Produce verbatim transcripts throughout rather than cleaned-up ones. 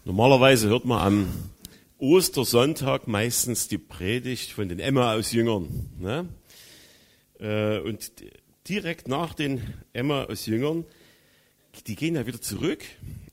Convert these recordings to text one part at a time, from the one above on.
Normalerweise hört man am Ostersonntag meistens die Predigt von den Emmaus-Jüngern. Ne? Und direkt nach den Emmaus-Jüngern, die gehen ja wieder zurück.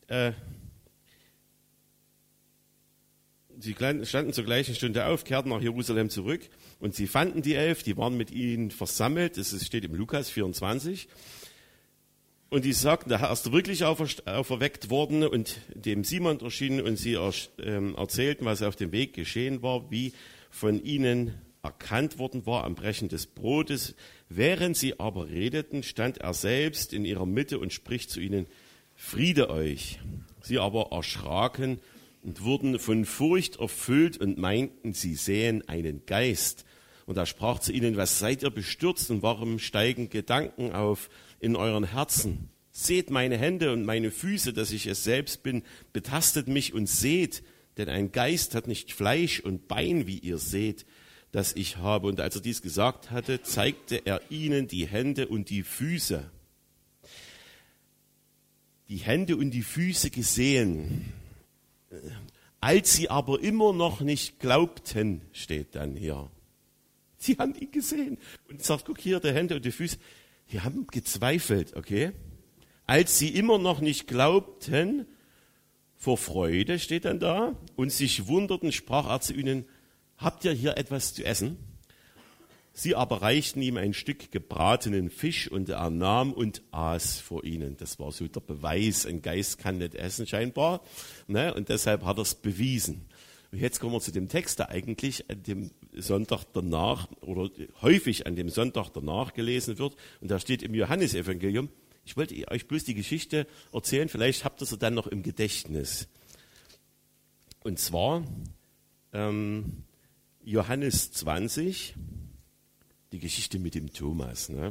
Sie standen zur gleichen Stunde auf, kehrten nach Jerusalem zurück und sie fanden die Elf, die waren mit ihnen versammelt. Das steht im Lukas vierundzwanzig. Und die sagten, der Herr ist wirklich auferweckt worden und dem Simon erschienen und sie erzählten, was auf dem Weg geschehen war, wie von ihnen erkannt worden war am Brechen des Brotes. Während sie aber redeten, stand er selbst in ihrer Mitte und spricht zu ihnen: Friede euch. Sie aber erschraken und wurden von Furcht erfüllt und meinten, sie sähen einen Geist. Und er sprach zu ihnen: Was seid ihr bestürzt und warum steigen Gedanken auf in euren Herzen? Seht meine Hände und meine Füße, dass ich es selbst bin, betastet mich und seht, denn ein Geist hat nicht Fleisch und Bein, wie ihr seht, das ich habe. Und als er dies gesagt hatte, zeigte er ihnen die Hände und die Füße. Die Hände und die Füße gesehen. Als sie aber immer noch nicht glaubten, steht dann hier. Sie haben ihn gesehen und sagt, guck hier, die Hände und die Füße. Die haben gezweifelt, okay? Als sie immer noch nicht glaubten, vor Freude steht dann da, und sich wunderten, sprach er zu ihnen: Habt ihr hier etwas zu essen? Sie aber reichten ihm ein Stück gebratenen Fisch und er nahm und aß vor ihnen. Das war so der Beweis, ein Geist kann nicht essen scheinbar, ne? Und deshalb hat er es bewiesen. Und jetzt kommen wir zu dem Text, der eigentlich an dem Sonntag danach oder häufig an dem Sonntag danach gelesen wird. Und da steht im Johannesevangelium. Ich wollte euch bloß die Geschichte erzählen, vielleicht habt ihr sie dann noch im Gedächtnis. Und zwar ähm, Johannes zwanzig, die Geschichte mit dem Thomas. Ne?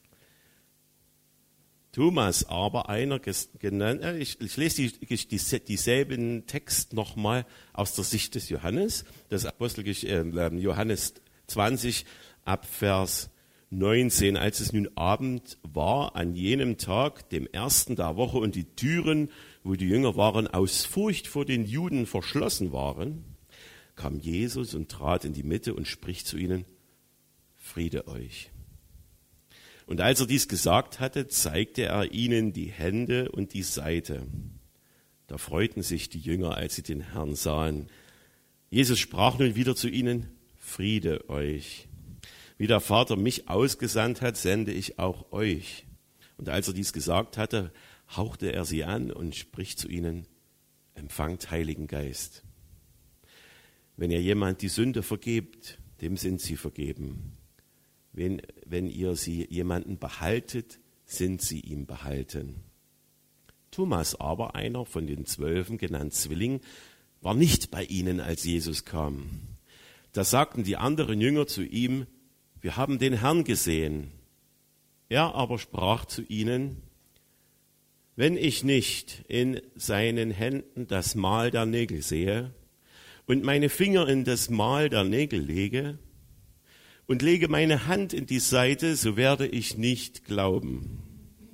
Thomas aber, einer genannt, ich, ich lese die, die, dieselben Text nochmal aus der Sicht des Johannes, das Apostelgeschichte äh, Johannes zwanzig ab Vers neunzehn. Als es nun Abend war, an jenem Tag, dem ersten der Woche, und die Türen, wo die Jünger waren, aus Furcht vor den Juden verschlossen waren, kam Jesus und trat in die Mitte und spricht zu ihnen: Friede euch. Und als er dies gesagt hatte, zeigte er ihnen die Hände und die Seite. Da freuten sich die Jünger, als sie den Herrn sahen. Jesus sprach nun wieder zu ihnen: Friede euch. Wie der Vater mich ausgesandt hat, sende ich auch euch. Und als er dies gesagt hatte, hauchte er sie an und spricht zu ihnen: Empfangt Heiligen Geist. Wenn ihr jemand die Sünde vergebt, dem sind sie vergeben. Wenn, wenn ihr sie jemanden behaltet, sind sie ihm behalten. Thomas aber, einer von den Zwölfen, genannt Zwilling, war nicht bei ihnen, als Jesus kam. Da sagten die anderen Jünger zu ihm: Wir haben den Herrn gesehen. Er aber sprach zu ihnen: Wenn ich nicht in seinen Händen das Mal der Nägel sehe und meine Finger in das Mal der Nägel lege und lege meine Hand in die Seite, so werde ich nicht glauben.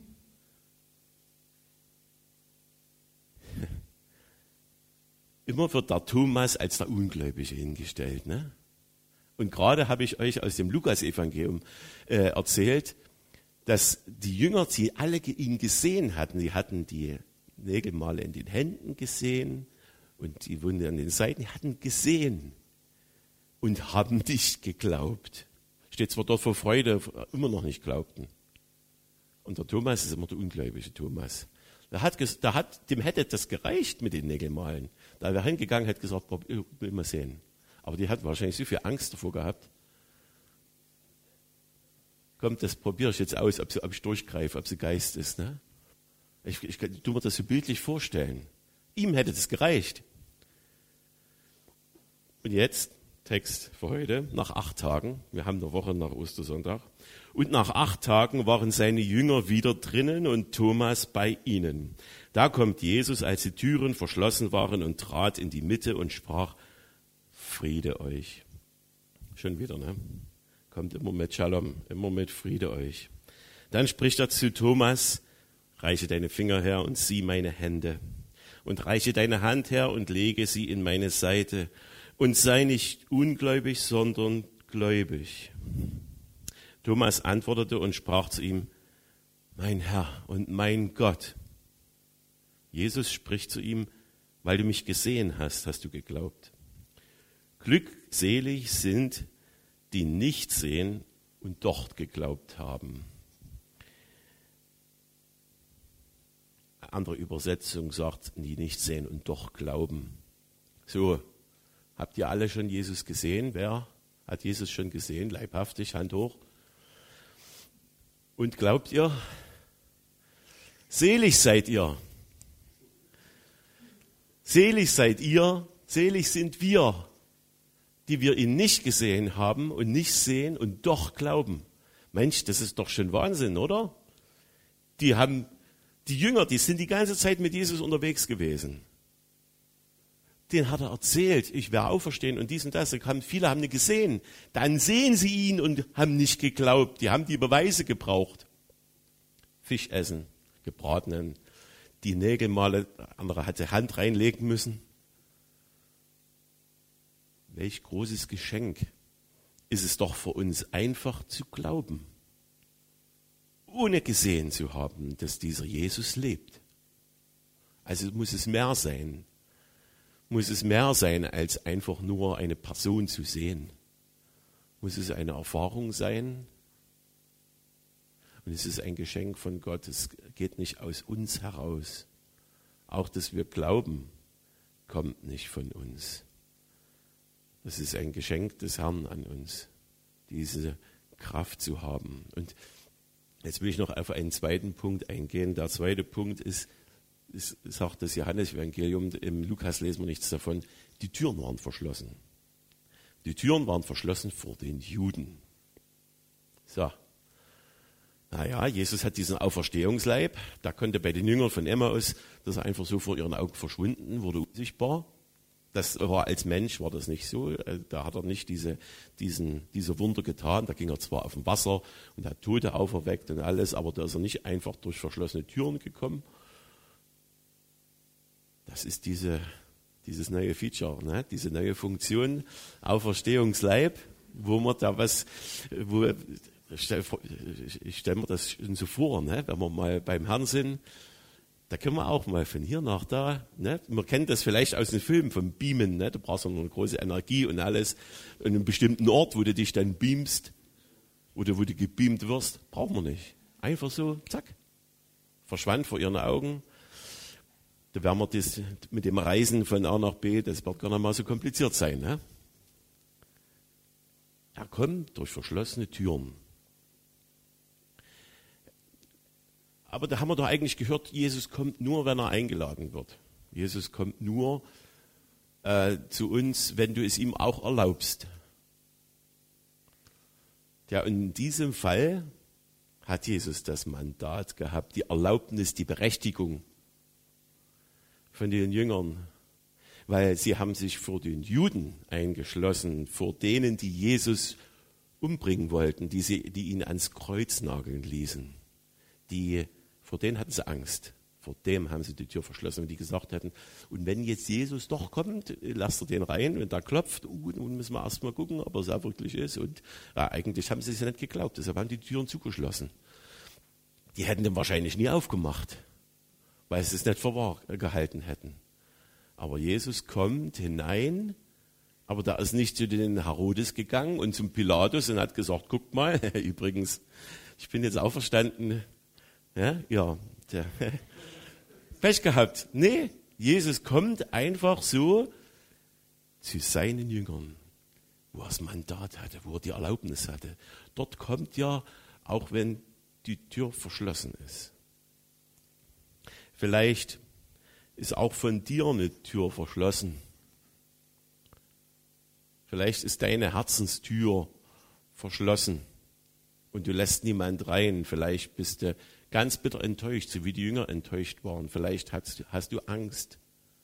Immer wird der Thomas als der Ungläubige hingestellt. Ne? Und gerade habe ich euch aus dem Lukas-Evangelium äh, erzählt, dass die Jünger, sie alle ihn gesehen hatten. Sie hatten die Nägelmale in den Händen gesehen und die Wunde an den Seiten, die hatten gesehen und haben nicht geglaubt. Steht zwar dort vor Freude, immer noch nicht glaubten. Und der Thomas ist immer der ungläubige Thomas. Der hat, der hat, dem hätte das gereicht mit den Nägelmalen. Da wäre hingegangen, hätte gesagt, ich will mal sehen. Aber die hat wahrscheinlich so viel Angst davor gehabt. Kommt, das probiere ich jetzt aus, ob, sie, ob ich durchgreife, ob sie Geist ist. Ne? Ich, ich kann mir das so bildlich vorstellen. Ihm hätte das gereicht. Und jetzt, Text für heute, nach acht Tagen, wir haben eine Woche nach Ostersonntag, und nach acht Tagen waren seine Jünger wieder drinnen und Thomas bei ihnen. Da kommt Jesus, als die Türen verschlossen waren, und trat in die Mitte und sprach: Friede euch. Schon wieder, ne? Kommt immer mit Shalom, immer mit Friede euch. Dann spricht er zu Thomas: Reiche deine Finger her und sieh meine Hände. und reiche deine Hand her und lege sie in meine Seite. Und sei nicht ungläubig, sondern gläubig. Thomas antwortete und sprach zu ihm, mein Herr und mein Gott. Jesus spricht zu ihm, weil du mich gesehen hast, hast du geglaubt. Glückselig sind, die nicht sehen und doch geglaubt haben. Eine andere Übersetzung sagt, die nicht sehen und doch glauben. So, habt ihr alle schon Jesus gesehen? Wer hat Jesus schon gesehen? Leibhaftig, Hand hoch. Und glaubt ihr? Selig seid ihr. Selig seid ihr, selig sind wir, die wir ihn nicht gesehen haben und nicht sehen und doch glauben. Mensch, das ist doch schon Wahnsinn, oder? Die haben, die Jünger, die sind die ganze Zeit mit Jesus unterwegs gewesen. Den hat er erzählt, ich werde auferstehen und dies und das. Und viele haben ihn gesehen. Dann sehen sie ihn und haben nicht geglaubt. Die haben die Beweise gebraucht. Fisch essen, gebratenen, die Nägel male, andere hatte Hand reinlegen müssen. Welch großes Geschenk ist es doch für uns einfach zu glauben, ohne gesehen zu haben, dass dieser Jesus lebt. Also muss es mehr sein, muss es mehr sein, als einfach nur eine Person zu sehen. Muss es eine Erfahrung sein? Und es ist ein Geschenk von Gott, es geht nicht aus uns heraus. Auch, dass wir glauben, kommt nicht von uns. Das ist ein Geschenk des Herrn an uns, diese Kraft zu haben. Und jetzt will ich noch auf einen zweiten Punkt eingehen. Der zweite Punkt ist, ist sagt das Johannesevangelium, im Lukas lesen wir nichts davon, die Türen waren verschlossen. Die Türen waren verschlossen vor den Juden. So. Naja, Jesus hat diesen Auferstehungsleib, da konnte bei den Jüngern von Emmaus, das ist einfach so vor ihren Augen verschwunden, wurde unsichtbar. Das war als Mensch, war das nicht so, da hat er nicht diese, diesen, diese Wunder getan, da ging er zwar auf dem Wasser und hat Tote auferweckt und alles, aber da ist er nicht einfach durch verschlossene Türen gekommen. Das ist diese, dieses neue Feature, ne? Diese neue Funktion, Auferstehungsleib, wo man da was, wo, ich stelle stell mir das schon so vor, ne? Wenn wir mal beim Herrn sind, da können wir auch mal von hier nach da, ne? Man kennt das vielleicht aus den Filmen vom Beamen, ne? Du brauchst noch eine große Energie und alles. Und einen bestimmten Ort, wo du dich dann beamst oder wo du gebeamt wirst, brauchen wir nicht. Einfach so, zack, verschwand vor ihren Augen. Da werden wir das mit dem Reisen von A nach B, das wird gar nicht mal so kompliziert sein. Ne? Er kommt durch verschlossene Türen. Aber da haben wir doch eigentlich gehört, Jesus kommt nur, wenn er eingeladen wird. Jesus kommt nur äh, zu uns, wenn du es ihm auch erlaubst. Ja, und in diesem Fall hat Jesus das Mandat gehabt, die Erlaubnis, die Berechtigung von den Jüngern, weil sie haben sich vor den Juden eingeschlossen, vor denen, die Jesus umbringen wollten, die, sie, die ihn ans Kreuz nageln ließen. Die, vor denen hatten sie Angst. Vor dem haben sie die Tür verschlossen und die gesagt hatten, und wenn jetzt Jesus doch kommt, lasst er den rein und da klopft, uh, nun müssen wir erst mal gucken, ob er es auch wirklich ist. Und ja, eigentlich haben sie es ja nicht geglaubt, deshalb haben die Türen zugeschlossen. Die hätten den wahrscheinlich nie aufgemacht, weil sie es nicht für wahr gehalten hätten. Aber Jesus kommt hinein, aber da ist nicht zu den Herodes gegangen und zum Pilatus und hat gesagt, guckt mal, übrigens, ich bin jetzt auferstanden. Ja, ja der, Pech gehabt. Nee, Jesus kommt einfach so zu seinen Jüngern, wo er das Mandat hatte, wo er die Erlaubnis hatte. Dort kommt ja, auch wenn die Tür verschlossen ist. Vielleicht ist auch von dir eine Tür verschlossen. Vielleicht ist deine Herzenstür verschlossen und du lässt niemand rein. Vielleicht bist du ganz bitter enttäuscht, so wie die Jünger enttäuscht waren. Vielleicht hast, hast du Angst.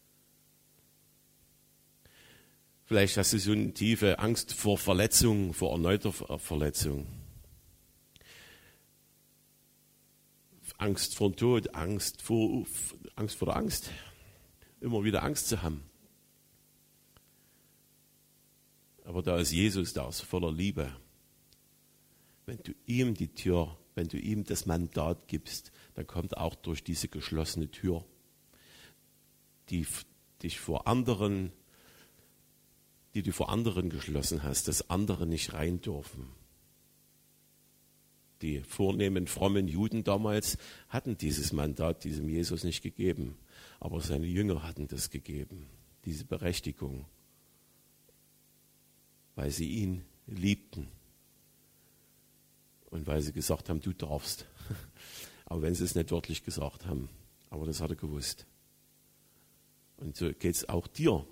Vielleicht hast du so eine tiefe Angst vor Verletzung, vor erneuter Verletzung. Angst vor dem Tod, Angst vor, Angst vor der Angst. immer wieder Angst zu haben. Aber da ist Jesus, da ist voller Liebe. Wenn du ihm die Tür, wenn du ihm das Mandat gibst, dann kommt er auch durch diese geschlossene Tür, die dich vor anderen, die du vor anderen geschlossen hast, dass andere nicht rein dürfen. Die vornehmen, frommen Juden damals hatten dieses Mandat diesem Jesus nicht gegeben, aber seine Jünger hatten das gegeben, diese Berechtigung, weil sie ihn liebten und weil sie gesagt haben, du darfst. Aber wenn sie es nicht wörtlich gesagt haben, aber das hat er gewusst. Und so geht es auch dir.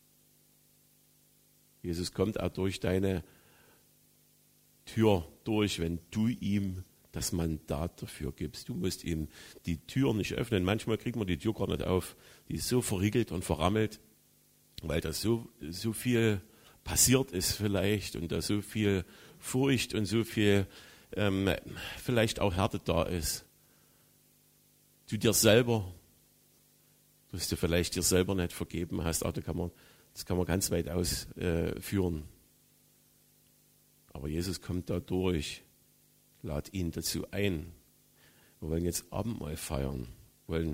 Jesus kommt auch durch deine Tür durch, wenn du ihm das Mandat dafür gibst. Du musst ihm die Tür nicht öffnen. Manchmal kriegt man die Tür gar nicht auf. Die ist so verriegelt und verrammelt, weil da so, so viel passiert ist vielleicht und da so viel Furcht und so viel ähm, vielleicht auch Härte da ist. Du dir selber, dass du vielleicht dir selber nicht vergeben hast, auch da kann man, das kann man ganz weit ausführen. Äh, Aber Jesus kommt da durch, lad ihn dazu ein. Wir wollen jetzt Abendmahl feiern, wollen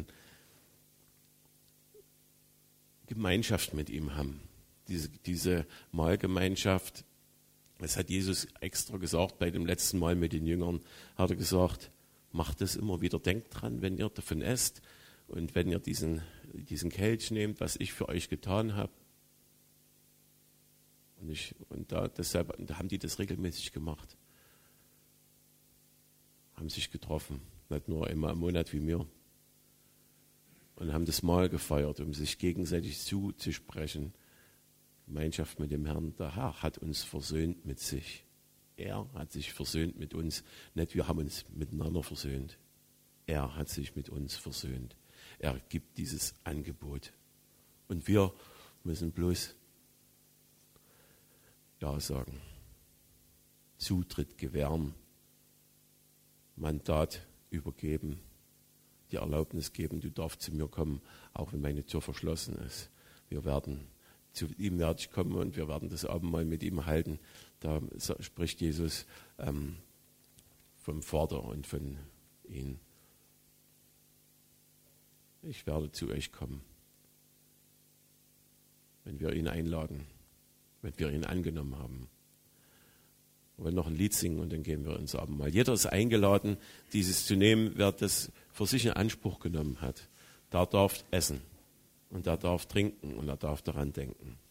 Gemeinschaft mit ihm haben. Diese, diese Mahlgemeinschaft, das hat Jesus extra gesagt bei dem letzten Mal mit den Jüngern, hat er gesagt, macht das immer wieder, denkt dran, wenn ihr davon esst und wenn ihr diesen, diesen Kelch nehmt, was ich für euch getan habe. Und, ich, und da, deshalb da haben die das regelmäßig gemacht. Haben sich getroffen, nicht nur einmal im Monat wie mir. Und haben das Mahl gefeiert, um sich gegenseitig zuzusprechen. Gemeinschaft mit dem Herrn, der Herr hat uns versöhnt mit sich. Er hat sich versöhnt mit uns. Nicht wir haben uns miteinander versöhnt. Er hat sich mit uns versöhnt. Er gibt dieses Angebot. Und wir müssen bloß Ja sagen. Zutritt gewähren. Mandat übergeben. Die Erlaubnis geben, du darfst zu mir kommen, auch wenn meine Tür verschlossen ist. Wir werden zu ihm werde ich kommen und wir werden das Abendmahl mit ihm halten. Da spricht Jesus ähm, vom Vater und von ihm. Ich werde zu euch kommen, wenn wir ihn einladen, wenn wir ihn angenommen haben. Wir wollen noch ein Lied singen und dann gehen wir ins Abendmahl. Jeder ist eingeladen, dieses zu nehmen, wer das für sich in Anspruch genommen hat. Der darf essen und der darf trinken und er darf daran denken.